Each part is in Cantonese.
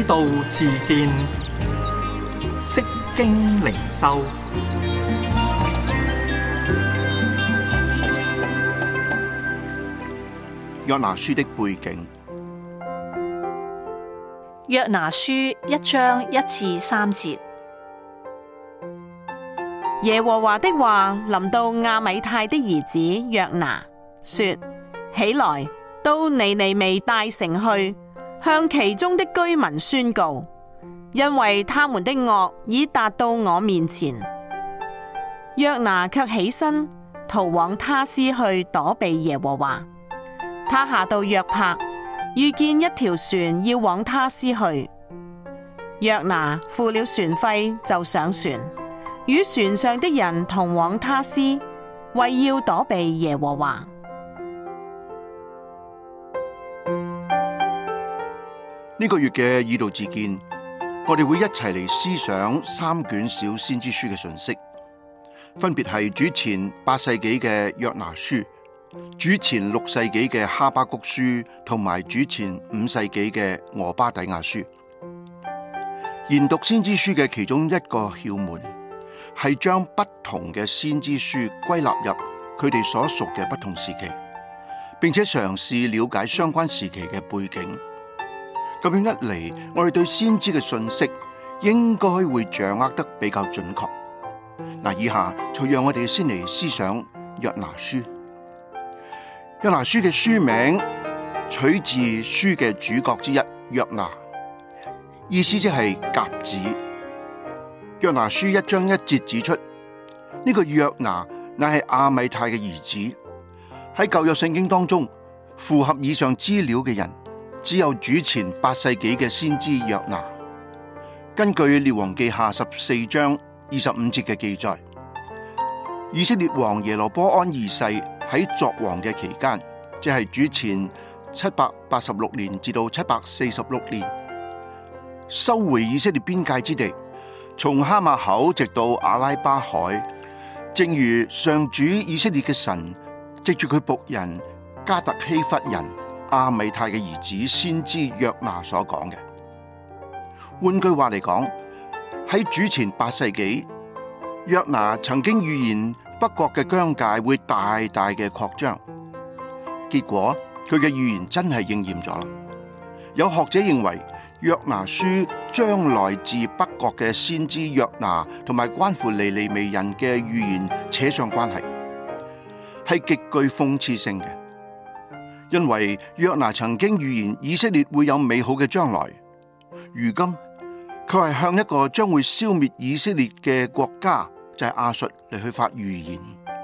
道自見，釋經靈修。 約拿書的背景。 約拿書1章1至3節。耶和華的話臨到亞米太的兒子約拿，說：起來，到尼尼微大城去，向其中的居民宣告，因為他們的惡已達到我面前。約拿卻起身，逃往他施去躲避耶和華。他下到約帕，遇見一條船要往他施去。約拿付了船費，就上船，與船上的人同往他施，為要躲避耶和華。 呢個月嘅以道自見，我哋會一齊嚟思想3卷小先知書嘅信息，分別係主前8世紀嘅約拿書、主前6世紀嘅哈巴谷書，同埋主前5世紀嘅俄巴底亞書。研讀先知書嘅其中一個竅門，係將不同嘅先知書歸納入佢哋所屬嘅不同時期，並且嘗試了解相關時期嘅背景。咁樣一嚟，我哋對先知嘅信息應該會掌握得比較準確。嗱，以下就讓我哋先嚟思想約拿書。約拿書嘅書名取自書嘅主角之一約拿，意思即係鴿子。約拿書1章1節指出，呢個約拿乃係亞米太嘅兒子。喺舊約聖經當中，符合以上資料嘅人只有主前8世紀嘅先知約拿。根據列王記下14章25節嘅記載，以色列王耶羅波安2世喺作王嘅期間，即係主前786年至到746年，收回以色列邊界之地，從哈馬口直到阿拉巴海，正如上主以色列嘅神藉住佢僕人加特希弗人亞米太嘅兒子先知約拿所講嘅。換句話嚟講，喺主前8世紀，約拿曾經預言北國嘅疆界會大大嘅擴張，結果佢嘅預言真係應驗咗啦。有學者認為，約拿書將來自北國嘅先知約拿同埋關乎尼尼微人嘅預言扯上關係，係極具諷刺性嘅。因為約拿曾經預言以色列會有美好嘅將來，如今佢係向一個將會消滅以色列嘅國家，就係亞述嚟去發預言。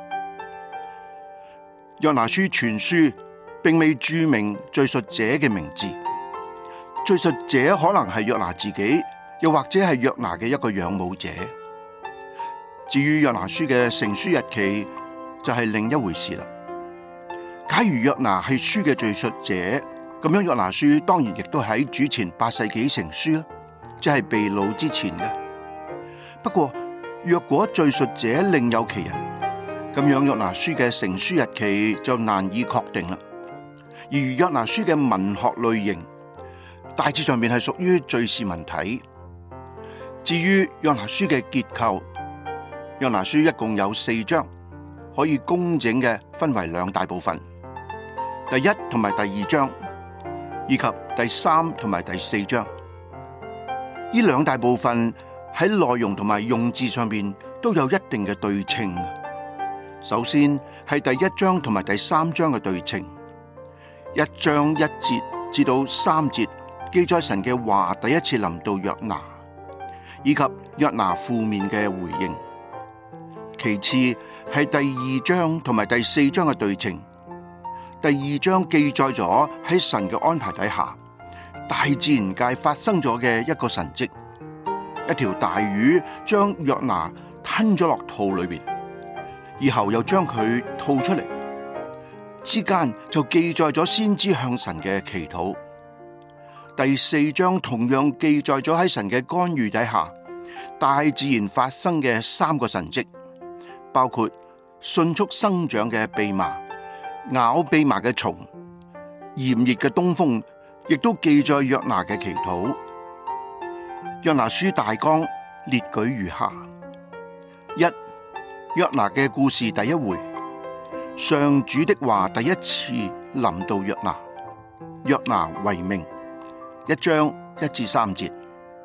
約拿書全書並未註明敘述者嘅名字，敘述者可能係約拿自己，又或者係約拿嘅一個養母者。至於約拿書嘅成書日期，就係另一回事啦。假如約拿係書嘅敘述者，咁樣約拿書當然亦都喺主前8世紀成書啦，即係被擄之前嘅。不過若果敘述者另有其人，咁樣約拿書嘅成書日期就難以確定啦。而約拿書嘅文學類型大致上面係屬於敘事文體。至於約拿書嘅結構，約拿書一共有4章，可以工整嘅分為2大部分。第1同埋第2章，以及第3同埋第4章，呢2大部分喺內容同埋用字上面都有一定嘅對稱。首先係第1章同埋第3章嘅對稱，1章1節至到3節記載神嘅話第一次臨到約拿，以及約拿負面嘅回應。其次係第2章同埋第4章嘅對稱。第2章記載咗喺神嘅安排底下，大自然界發生咗嘅一個神蹟，一條大魚將約拿吞咗落肚裏邊，以後又將佢吐出嚟，之間就記載咗先知向神嘅祈禱。第4章同樣記載咗喺神嘅干預底下，大自然發生嘅3個神蹟，包括迅速生長嘅蓖麻、咬蓖麻嘅蟲、炎熱嘅東風，亦都記載約拿嘅祈禱。 約拿書大綱列舉如下：一、約拿嘅故事第一回，上主的話第一次臨到約拿，約拿為命，1章1至3節。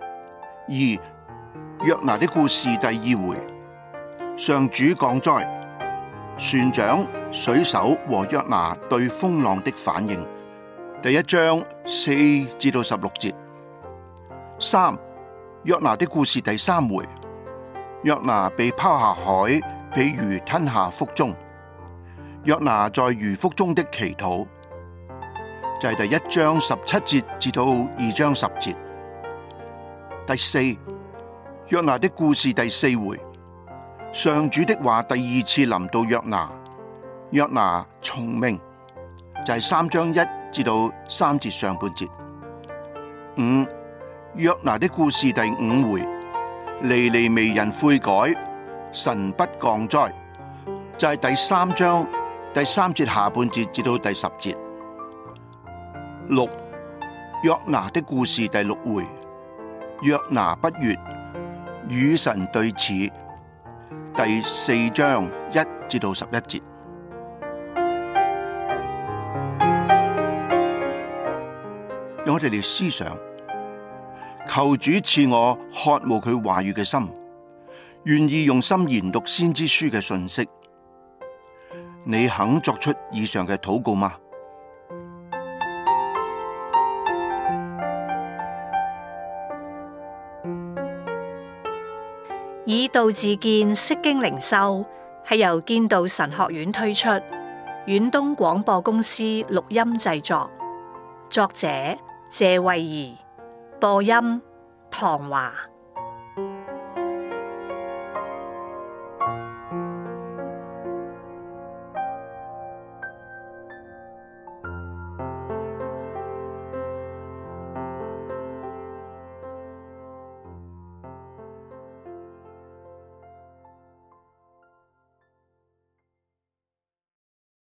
二、約拿的故事第二回，上主降災，船長、水手和約拿對風浪的反應，第1章4至到16節。三、約拿的故事第三回，約拿被拋下海，被魚吞下腹中，約拿在魚腹中的祈禱，就係第1章17節至到2章10節。第四、約拿的故事第四回，上主的話第二次臨到約拿，約拿從命，就係3章1至到3節上半節。五、約拿的故事第五回，尼尼微人悔改，神不降災，就係第3章第3節下半節至到第10節。六、約拿的故事第六回，約拿不悅，與神對峙，第4章1至到11節。讓我哋嚟思想，求主賜我渴慕佢話語嘅心，願意用心研讀先知書嘅信息。你肯作出以上嘅禱告嗎？ 以道自見，釋經靈修係由建道神學院推出，遠東廣播公司錄音製作，作者謝慧儀，播音唐華。